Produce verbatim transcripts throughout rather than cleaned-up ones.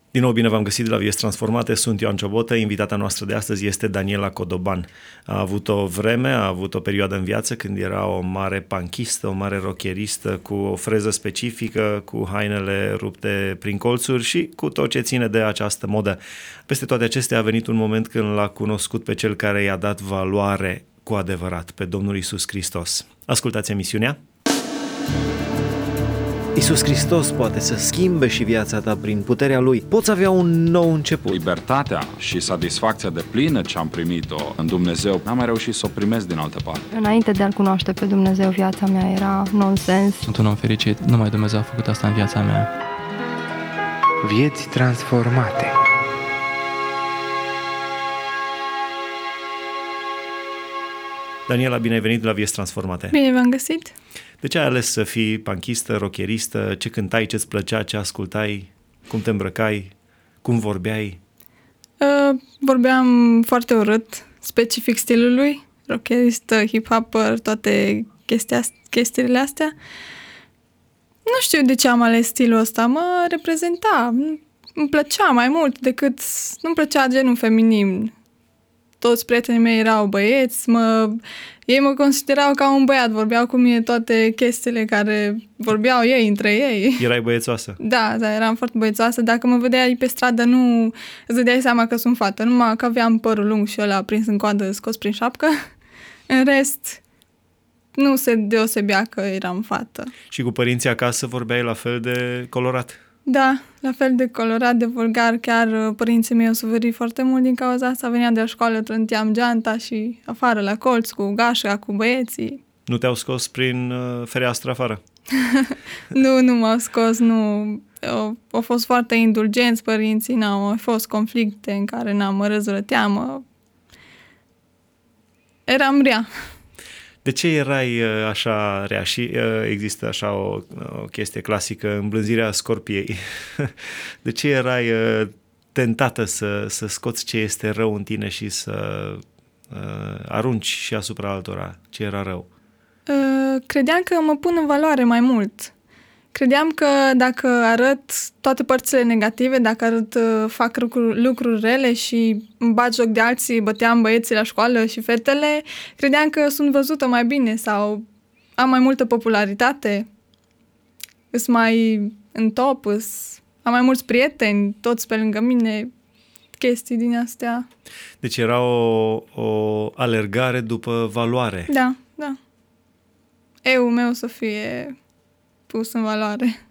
Din nou, bine v-am găsit de la Vieți Transformate, sunt Ioan Ciobotă, invitata noastră de astăzi este Daniela Codoban. A avut o vreme, a avut o perioadă în viață când era o mare punkistă, o mare rockeristă cu o freză specifică, cu hainele rupte prin colțuri și cu tot ce ține de această modă. Peste toate acestea a venit un moment când l-a cunoscut pe cel care i-a dat valoare cu adevărat, pe Domnul Iisus Hristos. Ascultați emisiunea. Iisus Hristos poate să schimbe și viața ta prin puterea Lui. Poți avea un nou început. Libertatea și satisfacția de plină ce am primit-o în Dumnezeu, n-am mai reușit să o primesc din altă parte. Înainte de a-L cunoaște pe Dumnezeu, viața mea era nonsens. Sunt un om fericit, numai Dumnezeu a făcut asta în viața mea. Vieți transformate. Daniela, bine ai venit la Vieți Transformate. Bine v-am găsit. De ce ai ales să fii punkistă, rockeristă? Ce cântai, ce-ți plăcea, ce ascultai? Cum te îmbrăcai? Cum vorbeai? Uh, vorbeam foarte urât, specific stilului, rockeristă, hip-hopper, toate chestia, chestiile astea. Nu știu de ce am ales stilul ăsta, mă reprezenta, îmi plăcea mai mult decât, nu-mi plăcea genul feminin. Toți prietenii mei erau băieți, mă, ei mă considerau ca un băiat, vorbeau cu mine toate chestiile care vorbeau ei între ei. Erai băiețoasă? Da, da, eram foarte băiețoasă. Dacă mă vedeai pe stradă, nu îți dădeai seama că sunt fată, numai că aveam părul lung și ăla prins în coadă, scos prin șapcă. În rest, nu se deosebea că eram fată. Și cu părinții acasă vorbeai la fel de colorat? Da, la fel de colorat, de vulgar, chiar părinții mei au suferit foarte mult din cauza asta. Veneam de la școală, trânteam geanta și afară la colț cu gașca, cu băieții. Nu te-au scos prin uh, fereastră afară? Nu, nu m-au scos, nu. Au, au fost foarte indulgenți părinții, n-au au fost conflicte în care n-am mă răzvrăteam. Eram rea. De ce erai așa rea? Și există așa o, o chestie clasică, îmblânzirea scorpiei. De ce erai tentată să, să scoți ce este rău în tine și să uh, arunci și asupra altora ce era rău? Uh, credeam că mă pun în valoare mai mult. Credeam că dacă arăt toate părțile negative, dacă arăt, fac lucruri, lucruri rele și îmi bat joc de alții, băteam băieții la școală și fetele, credeam că sunt văzută mai bine sau am mai multă popularitate, îs mai în top, îs, am mai mulți prieteni, toți pe lângă mine, chestii din astea. Deci era o, o alergare după valoare. Da, da. Eu meu să fie pus în valoare.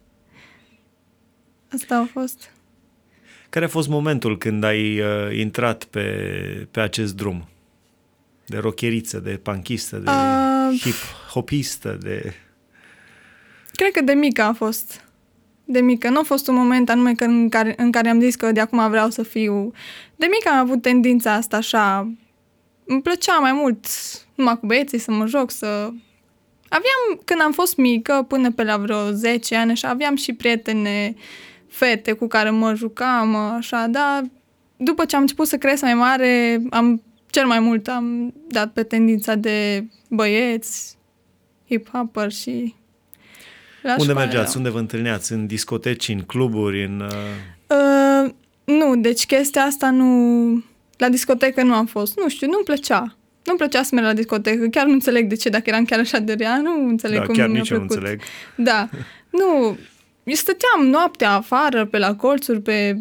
Asta a fost. Care a fost momentul când ai uh, intrat pe, pe acest drum? De rockeriță, de punkistă, de uh, hip-hopistă, de... Cred că de mică a fost. De mică. Nu a fost un moment anume în care, în care am zis că de acum vreau să fiu... De mică am avut tendința asta așa... Îmi plăcea mai mult numai cu băieții să mă joc, să... Aveam, când am fost mică, până pe la vreo zece ani, așa, aveam și prietene fete cu care mă jucam, așa, dar după ce am început să cresc mai mare, am, cel mai mult am dat pe tendința de băieți, hip-hopper și la Unde școală. mergeați? Unde vă întâlneați? În discoteci, în cluburi, în... Uh... Uh, nu, deci chestia asta nu... La discotecă nu am fost. Nu știu, nu-mi plăcea. Nu-mi plăcea să merg la discotecă, chiar nu înțeleg de ce, dacă eram chiar așa de rea, nu înțeleg da, cum chiar mi-a nici eu nu plăcut. înțeleg. Da, nu, eu stăteam noaptea afară, pe la colțuri, pe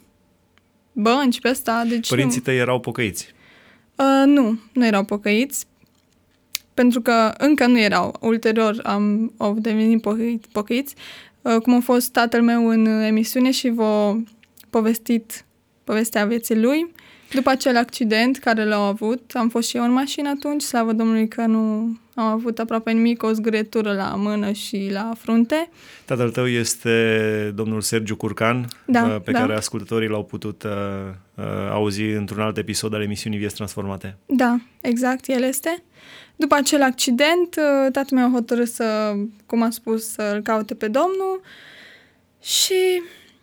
bănci, pe ăsta, deci Părinții nu. tăi erau pocăiți? Uh, nu, nu erau pocăiți, pentru că încă nu erau, ulterior am, au devenit pocăiți, pocăiți uh, cum a fost tatăl meu în emisiune și v-a povestit povestea vieții lui. După acel accident care l-au avut, am fost și eu în mașină atunci, slavă Domnului că nu am avut aproape nimic, o zgârietură la mână și la frunte. Tatăl tău este domnul Sergiu Curcan, da, pe da. care ascultătorii l-au putut uh, uh, auzi într-un alt episod al emisiunii Vieți Transformate. Da, exact, el este. După acel accident, tatăl meu a hotărât să, cum am spus, să-l caute pe Domnul și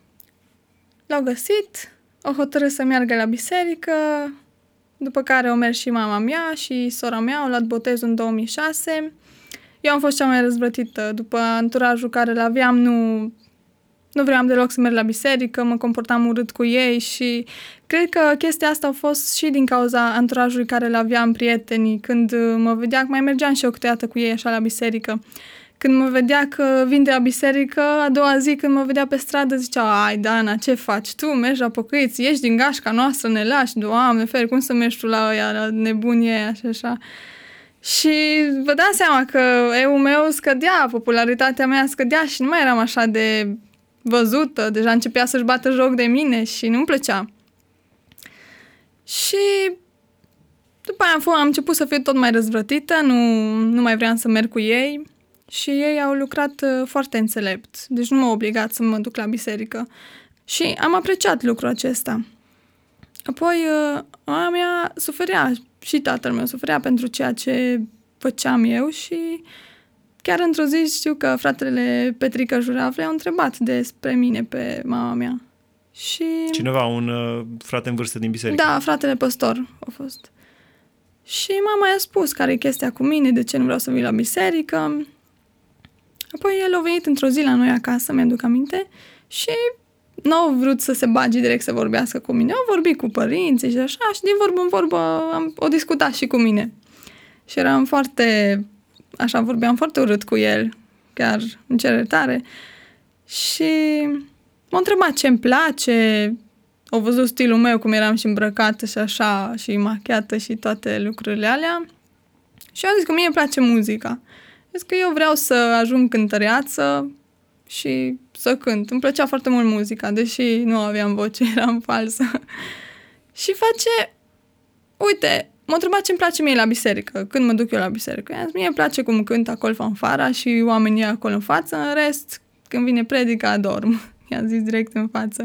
l-au găsit. O hotărât să meargă la biserică, după care au mers și mama mea și sora mea, au luat botezul în două mii șase. Eu am fost cea mai răzvrătită. După anturajul care l-aveam, nu, nu vreau deloc să merg la biserică, mă comportam urât cu ei și cred că chestia asta a fost și din cauza anturajului care îl aveam, prietenii, când mă vedea, mai mergeam și eu câteodată cu ei așa la biserică. Când mă vedea că vin de la biserică, a doua zi când mă vedea pe stradă, zicea, ai, Dana, ce faci tu? Mergi la pocăiți, ieși din gașca noastră, ne lași, Doamne, feri, cum să mergi tu la ăia, la nebunie aia și așa. Și vă dați seama că eu meu scădea, popularitatea mea scădea și nu mai eram așa de văzută, deja începea să-și bată joc de mine și nu-mi plăcea. Și după aia am, am început să fiu tot mai răzvrătită, nu, nu mai vreau să merg cu ei și ei au lucrat foarte înțelept, deci nu m-au obligat să mă duc la biserică și am apreciat lucrul acesta. Apoi mama mea suferea și tatăl meu suferea pentru ceea ce făceam eu și chiar într-o zi știu că fratele Petrică Juravle au întrebat despre mine pe mama mea. Și... Cineva, un uh, frate în vârstă din biserică. Da, fratele păstor a fost. Și mama i-a spus care e chestia cu mine, de ce nu vreau să vin la biserică. Apoi el a venit într-o zi la noi acasă, mi-aduc aminte, și nu au vrut să se bage direct să vorbească cu mine. Au vorbit cu părinții și așa și din vorbă în vorbă am, o discutat și cu mine. Și eram foarte, așa, vorbeam foarte urât cu el, chiar în cerere. Și m-a întrebat ce-mi place, au văzut stilul meu, cum eram și îmbrăcată și așa, și machiată și toate lucrurile alea. Și eu am zis că mie îmi place muzica. Zis că eu vreau să ajung cântăreață și să cânt. Îmi plăcea foarte mult muzica, deși nu aveam voce, eram falsă. Și face, uite, m-a întrebat ce-mi place mie la biserică, când mă duc eu la biserică. I-am zis, mie îmi place cum cânt acolo fanfara și oamenii acolo în față, în rest, când vine predica, adorm. I-am zis direct în față.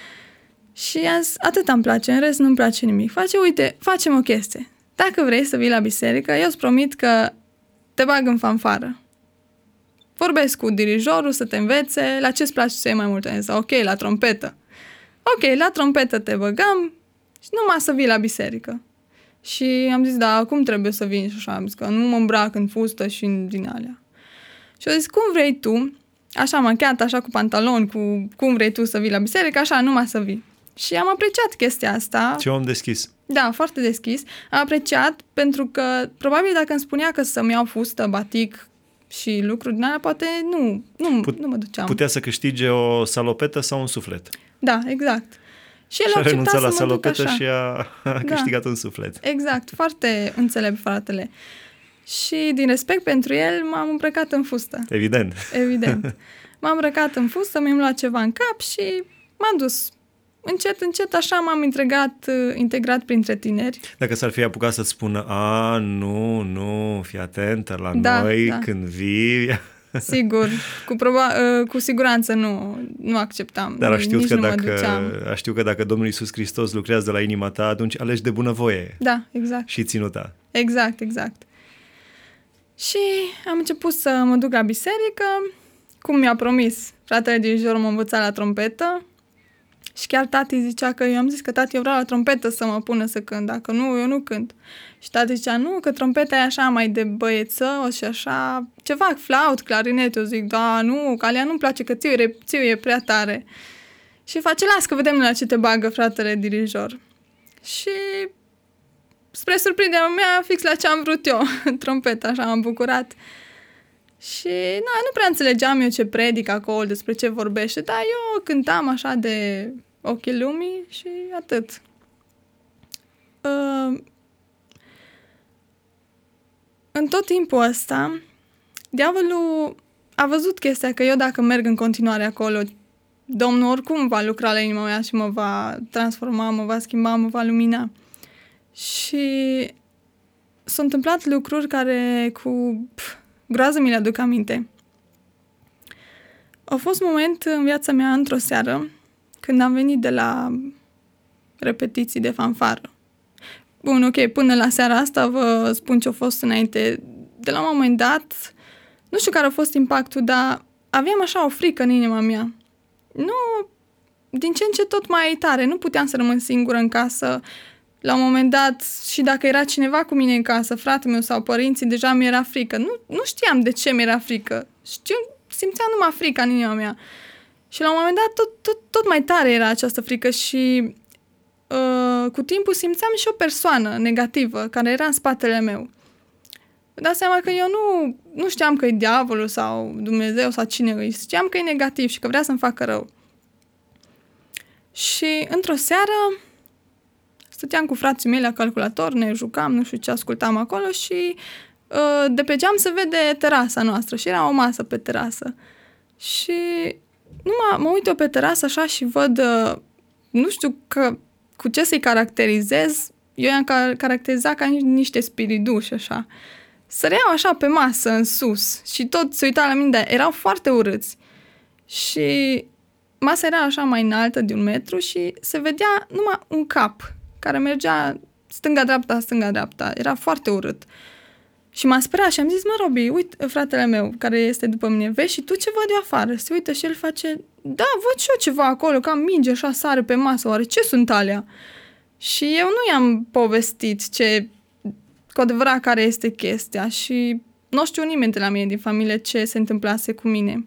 Și i-am zis, atât îmi place, în rest nu-mi place nimic. Face, uite, facem o chestie. Dacă vrei să vii la biserică, eu îți promit că te bag în fanfară. Vorbesc cu dirijorul să te învețe la ce-ți place să iei mai mult. Am zis, ok, la trompetă. Ok, la trompetă te băgăm și numai să vii la biserică. Și am zis, da, cum trebuie să vin? Și așa, am zis că nu mă îmbrac în fustă și în din alea. Și au zis, cum vrei tu, așa machiat, așa cu pantaloni, cu cum vrei tu să vii la biserică, așa, numai să vii. Și am apreciat chestia asta. Ce om deschis. Da, foarte deschis. Am apreciat pentru că probabil dacă îmi spunea că să-mi iau fustă, batic și lucruri din alea, poate nu, nu, Put, nu mă duceam. Putea să câștige o salopetă sau un suflet. Da, exact. Și el și a renunțat la să salopetă așa. și a, a da. câștigat un suflet. Exact, foarte înțelept fratele. Și din respect pentru el m-am îmbrăcat în fustă. Evident. Evident. M-am îmbrăcat în fustă, mi-am luat ceva în cap și m-am dus. Încet, încet, așa m-am integrat, integrat printre tineri. Dacă s-ar fi apucat să-ți spună, a, nu, nu, fii atentă la da, noi da. când vii... Sigur, cu, proba- cu siguranță nu, nu acceptam. Dar a știut, nici că nu dacă, mă duceam. a știut că dacă Domnul Iisus Hristos lucrează la inima ta, atunci alegi de bunăvoie. Da, exact. Și ținuta. Exact, exact. Și am început să mă duc la biserică, cum mi-a promis. Fratele dirijor m-a învățat la trompetă și chiar tati zicea că eu am zis că tati, eu vreau la trompetă să mă pună să cânt, dacă nu, eu nu cânt. Și tati zicea, nu, că trompeta e așa mai de băiețăos și așa, ceva flaut, clarinet, eu zic, da, nu, că alea nu-mi place, că țiu e, țiu e prea tare. Și face, las că vedem la ce te bagă fratele dirijor. Și spre surprinderea mea, fix la ce am vrut eu, trompeta, așa m-am bucurat. Și na, nu prea înțelegeam eu ce predic acolo, despre ce vorbește, dar eu cântam așa de ochii lumii și atât. Uh, în tot timpul ăsta, diavolul a văzut chestia că eu dacă merg în continuare acolo, Domnul oricum va lucra la inima mea și mă va transforma, mă va schimba, mă va lumina. Și s-au întâmplat lucruri care cu pf, groază mi le aduc aminte. A fost un moment în viața mea, într-o seară, când am venit de la repetiții de fanfară. Bun, ok, până la seara asta vă spun ce a fost înainte. De la un moment dat, nu știu care a fost impactul, dar aveam așa o frică în inima mea. Nu, din ce în ce tot mai tare, nu puteam să rămân singură în casă. La un moment dat, și dacă era cineva cu mine în casă, fratele meu sau părinții, deja mi era frică. Nu, nu știam de ce mi era frică. Știu, simțeam numai frica în inima mea. Și la un moment dat tot, tot, tot mai tare era această frică și uh, cu timpul simțeam și o persoană negativă care era în spatele meu. Îmi dau seama că eu nu, nu știam că e diavolul sau Dumnezeu sau cine îi, știam că e negativ și că vrea să-mi facă rău. Și într-o seară stăteam cu frații mei la calculator, ne jucam, nu știu ce ascultam acolo și uh, de pe geam se vede terasa noastră și era o masă pe terasă. Și numai mă uit eu pe terasă așa și văd, uh, nu știu că, cu ce să-i caracterizez, eu i-am caracterizat ca niște spiriduși așa. Săreau așa pe masă în sus și tot se uita la mine, dar erau foarte urâți. Și masa era așa mai înaltă de un metru și se vedea numai un cap care mergea stânga-dreapta, stânga-dreapta. Era foarte urât. Și m-a speriat și am zis, mă, Robi, uite, fratele meu, care este după mine, vezi și tu ce văd eu afară? Se uită și el face, da, văd și eu ceva acolo, ca minge așa sare pe masă, oare ce sunt alea? Și eu nu i-am povestit ce, cu adevărat, care este chestia și nu știu nimeni de la mine din familie ce se întâmplase cu mine.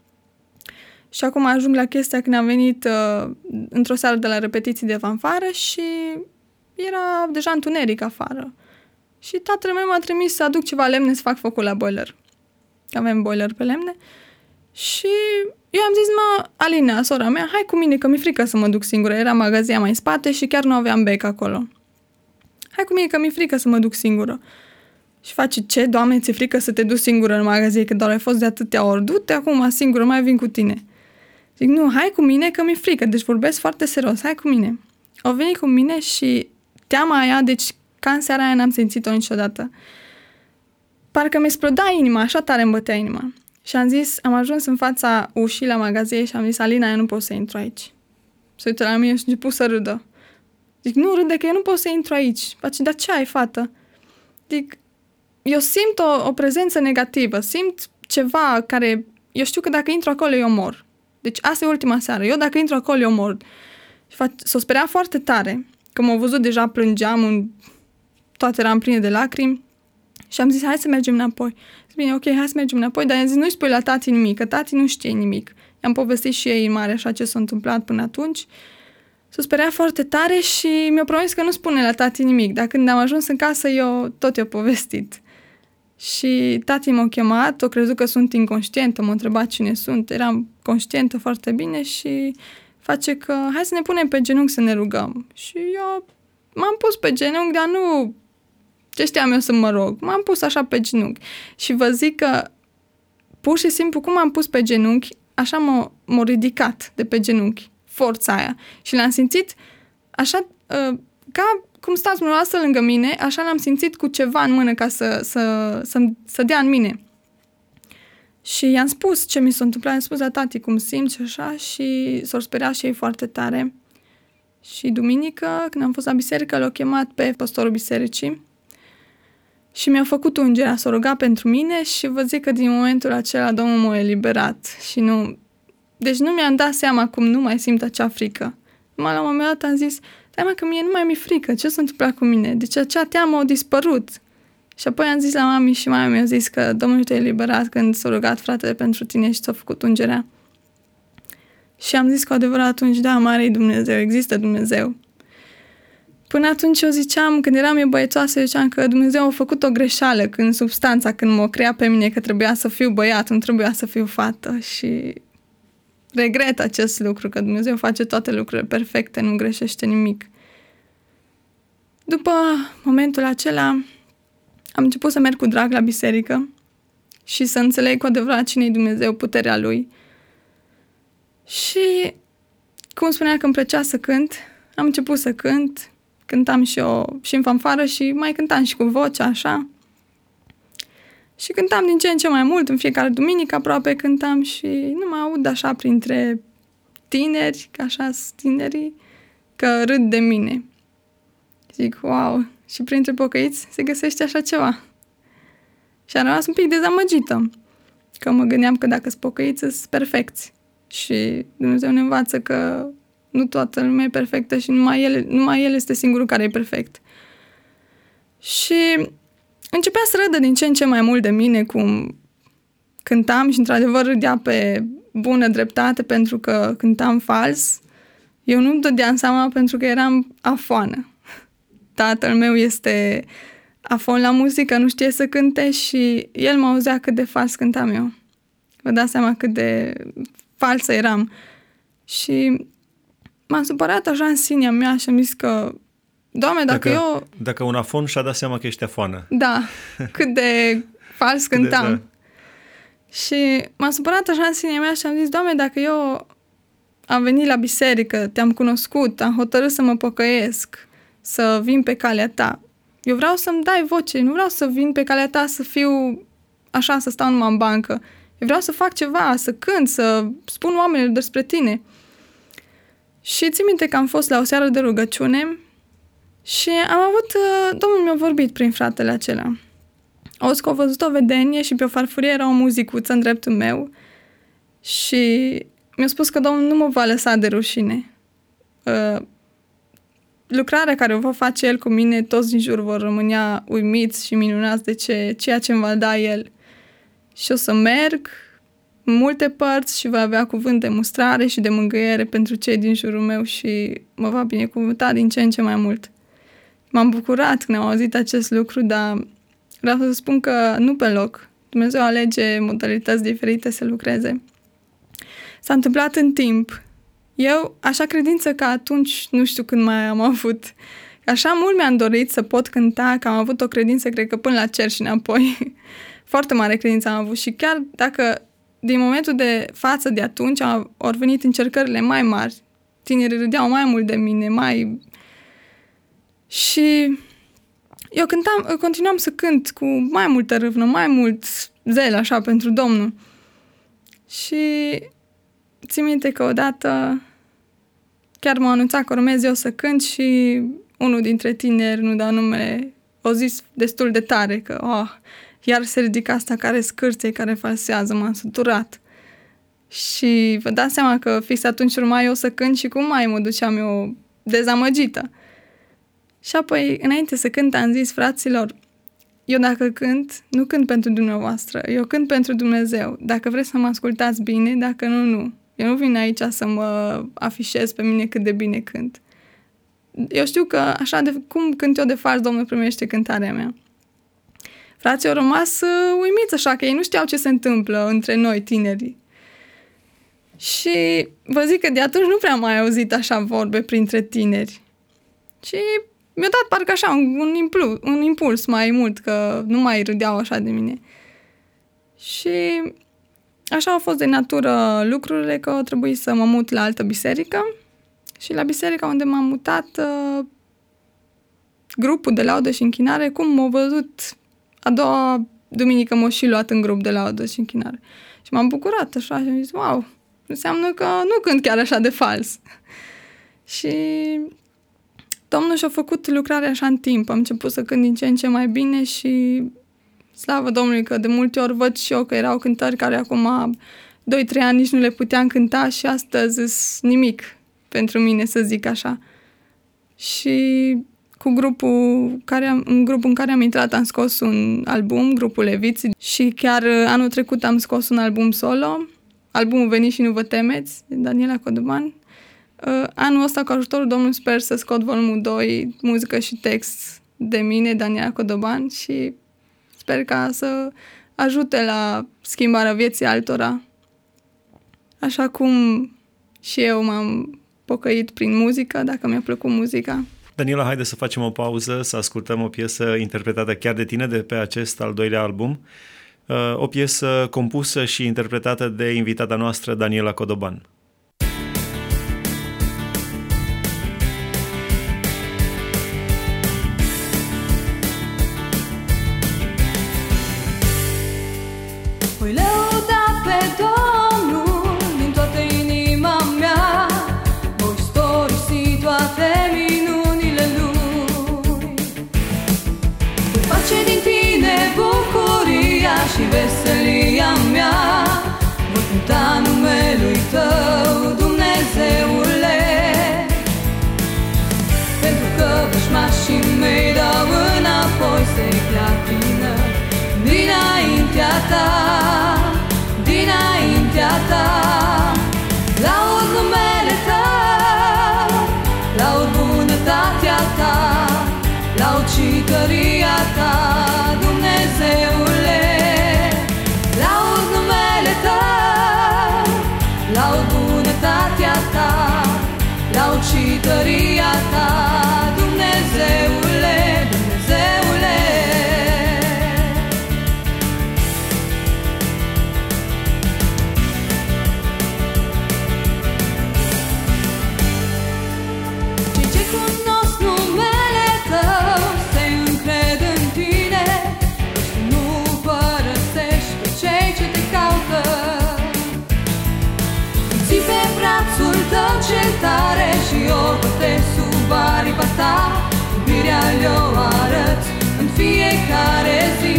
Și acum ajung la chestia când am venit uh, într-o seară de la repetiții de fanfară și era deja întuneric afară. Și tatăl meu m-a trimis să aduc ceva lemne să fac focul la boiler. Avem boiler pe lemne. Și eu am zis, mă, Alina, sora mea, hai cu mine că mi-e frică să mă duc singură. Era magazia mai în spate și chiar nu aveam bec acolo. Hai cu mine că mi-e frică să mă duc singură. Și face, ce, Doamne, ți-e frică să te duci singură în magazie, că doar ai fost de atâtea ori, du-te acum singură, mai vin cu tine. Zic, nu, hai cu mine că mi-e frică, deci vorbesc foarte serios, hai cu mine. Au venit cu mine și teama aia, deci ca în seara aia n-am simțit-o niciodată. Parcă mi exploda inima, așa tare îmi bătea inima. Și am zis, am ajuns în fața ușii la magazie și am zis, Alina, eu nu pot să intru aici. Se uită la mine și început să râdă. Zic, nu râde că eu nu pot să intru aici. Face, dar ce ai, fată? Zic, eu simt o, o prezență negativă, simt ceva care, eu știu că dacă intru acolo eu mor. Deci asta e ultima seară. Eu dacă intru acolo eu mor. Și s-o speria foarte tare, că m-au văzut deja plângeam, în... toate eram pline de lacrimi și am zis, hai să mergem înapoi. Zic, bine, ok, hai să mergem înapoi, dar i-am zis, nu-i spui la tati nimic, că tati nu știe nimic. I-am povestit și ei în mare așa ce s-a întâmplat până atunci. S-o speria foarte tare și mi-a promis că nu spune la tati nimic, dar când am ajuns în casă eu tot i-o povestit. Și tati m-a chemat, o crezut că sunt inconștientă, m-a întrebat cine sunt, eram conștientă foarte bine și face că hai să ne punem pe genunchi să ne rugăm. Și eu m-am pus pe genunchi, dar nu ce știam eu să mă rog. M-am pus așa pe genunchi. Și vă zic că pur și simplu cum m-am pus pe genunchi, așa m-a, m-a ridicat de pe genunchi, forța aia. Și l-am simțit așa, uh, ca cum stați dumneavoastră lângă mine, așa l-am simțit cu ceva în mână ca să, să, să, să dea în mine. Și i-am spus ce mi s-a întâmplat, i-am spus la tati cum simt și așa și s-au speriat și ei foarte tare. Și duminică, când am fost la biserică, l-au chemat pe pastorul bisericii și mi-a făcut ungerea, s-a rugat pentru mine și vă zic că din momentul acela Domnul m-a eliberat. Și nu... Deci nu mi-am dat seama cum nu mai simt acea frică. Numai la un moment dat am zis, stai mă că mie nu mai mi-e frică, ce s-a întâmplat cu mine? Deci acea teamă a dispărut. Și apoi am zis la mami și mama mi-a zis că Domnul te-a eliberat când s-a rugat fratele pentru tine și ți-a făcut ungerea. Și am zis cu adevărat atunci, da, mare-i Dumnezeu, există Dumnezeu. Până atunci eu ziceam, când eram eu băiețoasă, eu ziceam că Dumnezeu a făcut o greșeală când substanța, când m-a creat pe mine că trebuia să fiu băiat, nu trebuia să fiu fată și regret acest lucru, că Dumnezeu face toate lucrurile perfecte, nu greșește nimic. După momentul acela am început să merg cu drag la biserică și să înțeleg cu adevărat cine-i Dumnezeu, puterea Lui. Și, cum spunea că îmi plăcea să cânt, am început să cânt, cântam și eu și în fanfară și mai cântam și cu vocea, așa. Și cântam din ce în ce mai mult, în fiecare duminică aproape cântam și nu mă aud așa printre tineri, că așa sunt tinerii, că râd de mine. Zic, wow, și printre pocăiți se găsește așa ceva. Și am rămas un pic dezamăgită, că mă gândeam că dacă sunt pocăiți, sunt perfecți. Și Dumnezeu ne învață că nu toată lumea e perfectă și numai El, numai El este singurul care e perfect. Și începea să râdă din ce în ce mai mult de mine cum cântam și într-adevăr râdea pe bună dreptate pentru că cântam fals. Eu nu-mi dădeam seama pentru că eram afoană. Tatăl meu este afon la muzică, nu știe să cânte și el mă auzea cât de fals cântam eu. Vă dați seama cât de falsă eram. Și m-am supărat așa în sinea mea și am zis că, Doamne, dacă, dacă eu... Dacă un afon și-a dat seama că ești afoană. Da, cât de fals cântam. de, da. Și m-am supărat așa în sinea mea și am zis, Doamne, dacă eu am venit la biserică, te-am cunoscut, am hotărât să mă pocăiesc, să vin pe calea ta. Eu vreau să-mi dai voce, nu vreau să vin pe calea ta să fiu așa, să stau numai în bancă. Eu vreau să fac ceva, să cânt, să spun oamenilor despre tine. Și țin minte că am fost la o seară de rugăciune și am avut, Domnul mi-a vorbit prin fratele acela. Auzi că a văzut o vedenie și pe o farfurie era o muzicuță în dreptul meu și mi-a spus că Domnul nu mă va lăsa de rușine. Uh, lucrarea care o va face El cu mine, toți din jur vor rămânea uimiți și minunați de ce, ceea ce îmi va da El. Și o să merg în multe părți și voi avea cuvânt de mustrare și de mângâiere pentru cei din jurul meu și mă va binecuvânta din ce în ce mai mult. M-am bucurat când am auzit acest lucru, dar vreau să spun că nu pe loc. Dumnezeu alege modalități diferite să lucreze. S-a întâmplat în timp. Eu, așa credință că atunci, nu știu când mai am avut. Așa mult mi-am dorit să pot cânta, că am avut o credință, cred că până la cer și înapoi. Foarte mare credință am avut și chiar dacă din momentul de față de atunci au venit încercările mai mari, tinerii râdeau mai mult de mine, mai... Și eu cântam, continuam să cânt cu mai multă râvnă, mai mult zel așa pentru Domnul. Și țin minte că odată chiar m-a anunțat că urmez eu să cânt și unul dintre tineri, nu dau numele, a zis destul de tare că oh, iar se ridică asta care scârție, care falsează, m-am săturat. Și vă dați seama că fix atunci urma eu să cânt și cum mai mă duceam eu dezamăgită. Și apoi, înainte să cânt, am zis, fraților, eu dacă cânt, nu cânt pentru dumneavoastră, eu cânt pentru Dumnezeu. Dacă vreți să mă ascultați bine, dacă nu, nu. Eu nu vin aici să mă afișez pe mine cât de bine cânt. Eu știu că așa de cum cânt eu de fals, Domnul primește cântarea mea. Frații au rămas uh, uimiți așa, că ei nu știau ce se întâmplă între noi, tinerii. Și vă zic că de atunci nu prea am mai auzit așa vorbe printre tineri. Și mi-a dat parcă așa un, un, impuls, un impuls mai mult, că nu mai râdeau așa de mine. Și așa au fost de natură lucrurile, că au trebuit să mă mut la altă biserică. Și la biserica unde m-am mutat, uh, grupul de laudă și închinare, cum m-au văzut a doua duminică m-au și luat în grup de laudă și închinare. Și m-am bucurat așa și am zis, wow, înseamnă că nu cânt chiar așa de fals. Și Domnul și-a făcut lucrarea așa în timp. Am început să cânt din ce în ce mai bine și slavă Domnului că de multe ori văd și eu că erau cântări care acum doi trei ani nici nu le puteam cânta și astăzi nimic pentru mine, să zic așa. Și cu grupul, care am, în grupul în care am intrat am scos un album, grupul Leviți, și chiar anul trecut am scos un album solo, albumul Veniți și nu vă temeți, de Daniela Codoban. Uh, anul ăsta, cu ajutorul Domnului, sper să scot volumul doi, muzică și text de mine, Daniela Codoban, și sper ca să ajute la schimbarea vieții altora. Așa cum și eu m-am pocăit prin muzică, dacă mi-a plăcut muzica. Daniela, haide să facem o pauză, să ascultăm o piesă interpretată chiar de tine de pe acest al doilea album. Uh, o piesă compusă și interpretată de invitata noastră, Daniela Codoban. Voi lăuda pe Domnul din toată inima mea, voi storisi toate minunile Lui. Voi face din tine bucuria și veselia mea, voi cânta numelui Tău. ucităria ta, Dumnezeule, Dumnezeule. Cei ce cunosc numele tău se încred în tine, și nu părăsești pe cei ce te caută. Ții pe brațul tău cel tare și ocute sub aripa ta, iubirea le-o arăți în fiecare zi.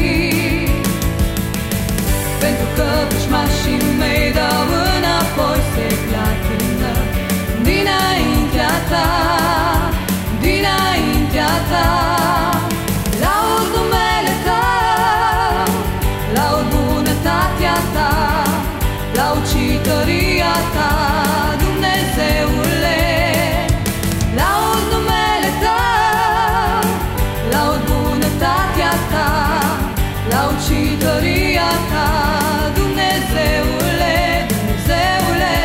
Pentru că pușmașii mei dau înapoi, se clatină dinaintea ta, dinaintea ta. Laud numele tău, laud bunătatea ta, laud ucităria ta, Dumnezeule. Laud numele tău, laud bunătatea ta, laud ucităria ta, Dumnezeule, Dumnezeule.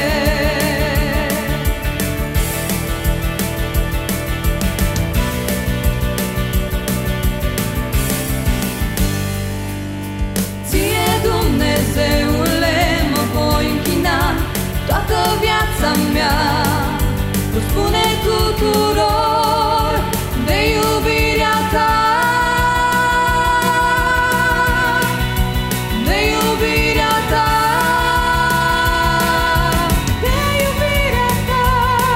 Ție, Dumnezeule, mă voi închina toată viața mea. Vă spune tuturor de iubirea ta, de iubirea ta, de iubirea ta.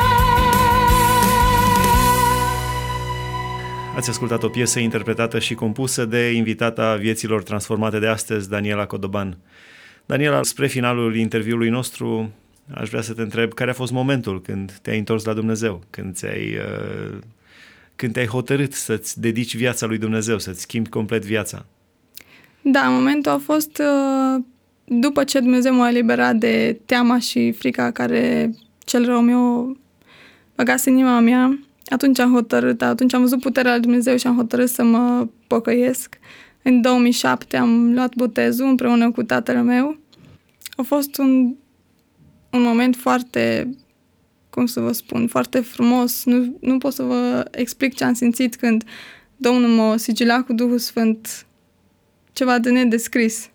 Ați ascultat o piesă interpretată și compusă de invitata Vieților Transformate de astăzi, Daniela Codoban. Daniela, spre finalul interviului nostru, aș vrea să te întreb care a fost momentul când te-ai întors la Dumnezeu, când ți-ai, uh, când te-ai hotărât să-ți dedici viața lui Dumnezeu, să-ți schimbi complet viața. Da, momentul a fost uh, după ce Dumnezeu m-a eliberat de teama și frica care cel rău mi-o băgase în inima mea. Atunci am hotărât, atunci am văzut puterea lui Dumnezeu și am hotărât să mă pocăiesc. În două mii șapte am luat botezul împreună cu tatăl meu. A fost un, un moment foarte, cum să vă spun, foarte frumos. Nu, nu pot să vă explic ce am simțit când Domnul m-a sigilat cu Duhul Sfânt. Ceva de nedescris.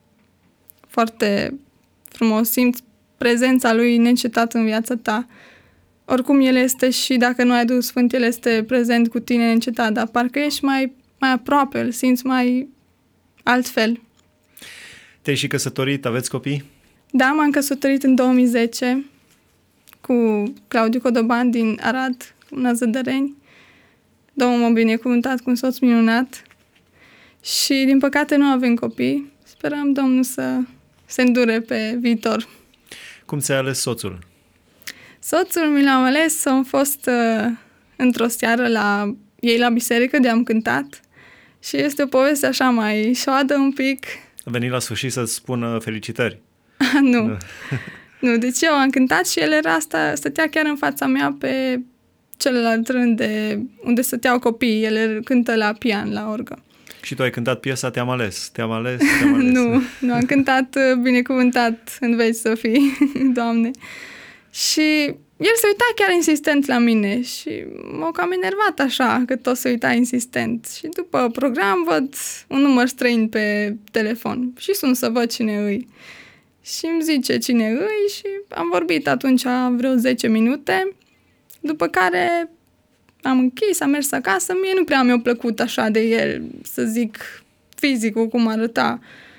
Foarte frumos. Simți prezența Lui neîncetat în viața ta. Oricum El este și dacă nu ai Duhul Sfânt, El este prezent cu tine neîncetat, dar parcă ești mai, mai aproape, îl simți mai altfel. Te-ai și căsătorit, aveți copii? Da, m-am căsătorit în două mii zece cu Claudiu Codoban din Arad, în Zădăreni. Domnul m-a binecuvântat cu un soț minunat și, din păcate, nu avem copii. Sperăm Domnul să se îndure pe viitor. Cum ți-ai ales soțul? Soțul mi l-am ales, am fost uh, într-o seară la ei la biserică, de am cântat și este o poveste așa mai șoadă un pic. A venit la sfârșit să-ți spună felicitări. Nu. Nu. Nu, deci eu am cântat și el era asta, stătea chiar în fața mea pe celălalt rând de unde stăteau copiii. El cântă la pian, la orgă. Și tu ai cântat piesa Te-am ales, te-am ales, te-am ales. Nu, nu, am cântat Binecuvântat în veci să fii, Doamne. Și el se uita chiar insistent la mine și m-a cam enervat așa, că tot se uita insistent. Și după program văd un număr străin pe telefon și sun să văd cine îi. Și îmi zice cine îi și am vorbit atunci vreo zece minute, după care am închis, am mers acasă. Mie nu prea mi-a plăcut așa de el, să zic, fizicul, cum arăta.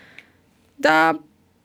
Dar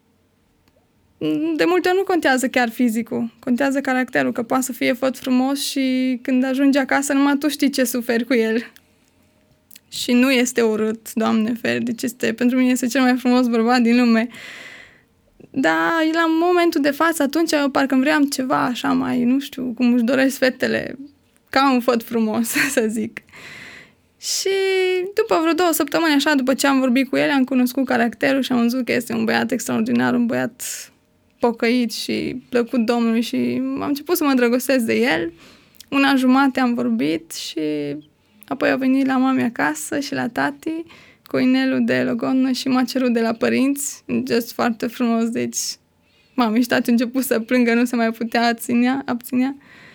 de multe ori nu contează chiar fizicul, contează caracterul, că poate să fie făt frumos și când ajungi acasă numai tu știi ce suferi cu el. Și nu este urât, Doamne feri, deci este, pentru mine este cel mai frumos bărbat din lume. Dar la momentul de față, atunci parcă îmi vreau ceva așa mai, nu știu, cum își doresc fetele, ca un făt frumos, să zic. Și după vreo două săptămâni, așa, după ce am vorbit cu el, am cunoscut caracterul și am văzut că este un băiat extraordinar, un băiat pocăit și plăcut Domnului și am început să mă îndrăgostesc de el. Un an jumate am vorbit și apoi au venit la mami acasă și la tati cu inelul de logodnă și m-a cerut de la părinți, un gest foarte frumos, deci mami și tati au început să plângă, nu se mai putea abținea, abținea.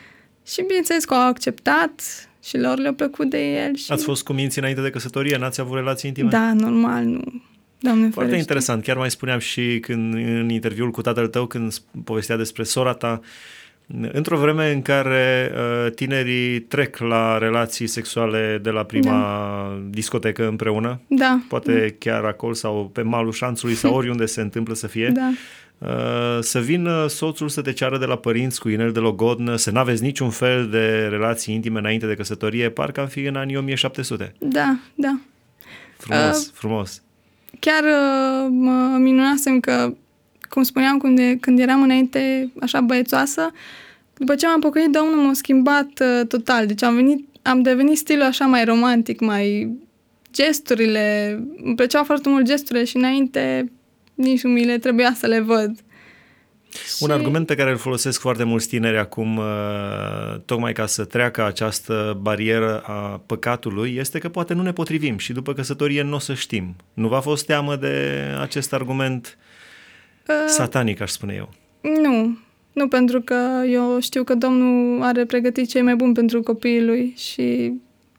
Și bineînțeles că au acceptat și lor le-a plăcut de el. Și... Ați fost cuminți înainte de căsătorie? N-ați avut relații intime? Da, normal, nu. Doamne Foarte ferește. interesant. Chiar mai spuneam și când, în interviul cu tatăl tău, când povestea despre sora ta, într-o vreme în care uh, tinerii trec la relații sexuale de la prima da. discotecă împreună, Da. poate chiar acolo sau pe malul șanțului sau oriunde se întâmplă să fie, Da. uh, să vină soțul să te ceară de la părinți cu inel de logodnă, să n-aveți niciun fel de relații intime înainte de căsătorie, parcă am fi în anii o mie șapte sute. Da, da. Frumos, Uh, frumos. Chiar uh, mă minunasem că, cum spuneam, când, de, când eram înainte așa băiețoasă, după ce m-am pocăit, Domnul m-a schimbat uh, total. Deci am, venit, am devenit stilul așa mai romantic, mai gesturile. Îmi plăceau foarte mult gesturile și înainte nici nu mi le trebuia să le văd. Un Și- argument pe care îl folosesc foarte mulți tineri acum, uh, tocmai ca să treacă această barieră a păcatului, este că poate nu ne potrivim și după căsătorie nu o să știm. Nu v-a fost teamă de acest argument Uh, satanic, aș spune eu? Nu, nu, pentru că eu știu că Domnul are pregătit cei mai buni pentru copiii lui și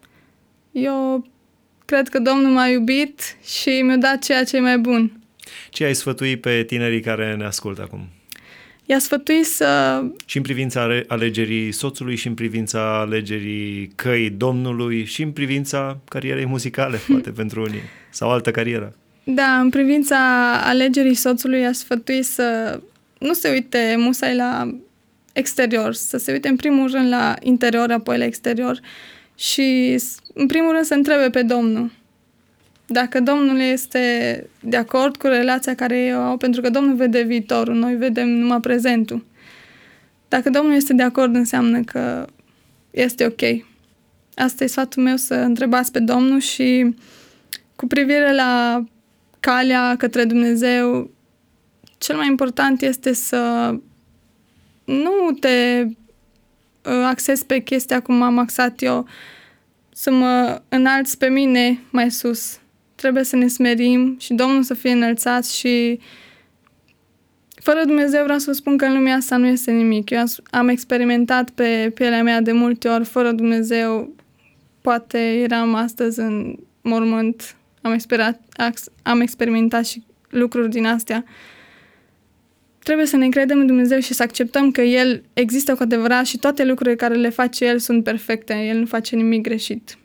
eu cred că Domnul m-a iubit și mi-a dat ceea ce e mai bun. Ce ai sfătui pe tinerii care ne ascultă acum? I-a sfătuit să... Și în privința ale- alegerii soțului, și în privința alegerii căii Domnului, și în privința carierei muzicale, poate pentru unii, sau altă carieră. Da, în privința alegerii soțului i-a sfătuit să nu se uite musai la exterior, să se uite în primul rând la interior, apoi la exterior și în primul rând să întrebe pe Domnul. Dacă Domnul este de acord cu relația care ei o au, pentru că Domnul vede viitorul, noi vedem numai prezentul. Dacă Domnul este de acord, înseamnă că este ok. Asta e sfatul meu, să întrebați pe Domnul și cu privire la calea către Dumnezeu, cel mai important este să nu te uh, axezi pe chestia cum am axat eu, să mă înalți pe mine mai sus. Trebuie să ne smerim și Domnul să fie înălțat și fără Dumnezeu vreau să vă spun că în lumea asta nu este nimic. Eu am experimentat pe pielea mea de multe ori, fără Dumnezeu poate eram astăzi în mormânt. Am, experat, am experimentat și lucruri din astea. Trebuie să ne credem în Dumnezeu și să acceptăm că El există cu adevărat și toate lucrurile care le face El sunt perfecte. El nu face nimic greșit.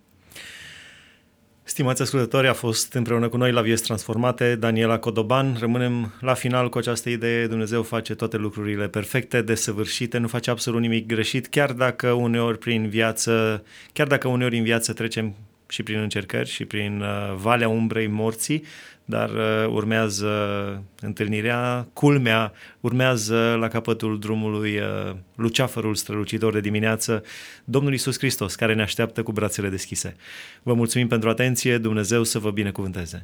Stimați ascultători, a fost împreună cu noi la Vieți Transformate Daniela Codoban. Rămânem la final cu această idee: Dumnezeu face toate lucrurile perfecte, desăvârșite, nu face absolut nimic greșit, chiar dacă uneori prin viață, chiar dacă uneori în viață trecem și prin încercări și prin uh, valea umbrei morții, dar uh, urmează întâlnirea, culmea, urmează la capătul drumului uh, luceafărul strălucitor de dimineață, Domnul Iisus Hristos, care ne așteaptă cu brațele deschise. Vă mulțumim pentru atenție, Dumnezeu să vă binecuvânteze!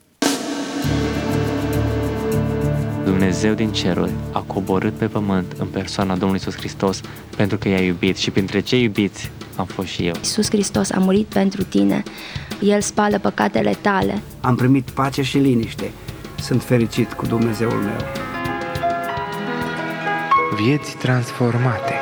Dumnezeu din ceruri a coborât pe pământ în persoana Domnului Iisus Hristos pentru că i-a iubit și printre cei iubiți am fost și eu. Iisus Hristos a murit pentru tine, El spală păcatele tale. Am primit pace și liniște, sunt fericit cu Dumnezeul meu. Vieți transformate.